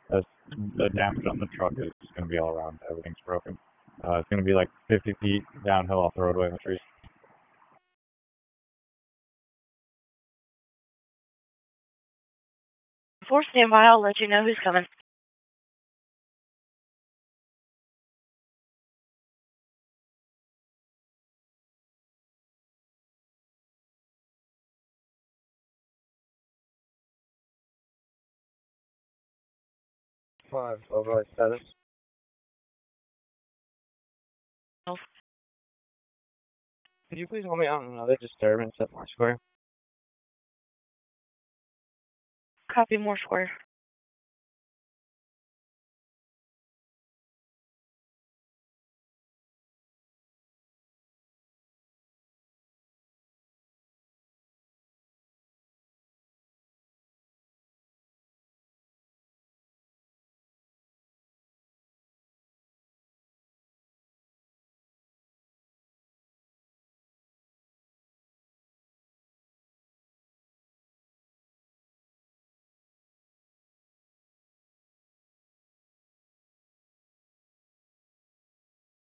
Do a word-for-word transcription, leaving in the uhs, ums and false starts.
That's, the damage on the truck is going to be all around. Everything's broken. Uh, it's going to be like fifty feet downhill off the roadway in the trees. Before standby, I'll let you know who's coming. Five, overlay status. Could you please hold me out on another disturbance at Moore Square? Copy, Moore Square.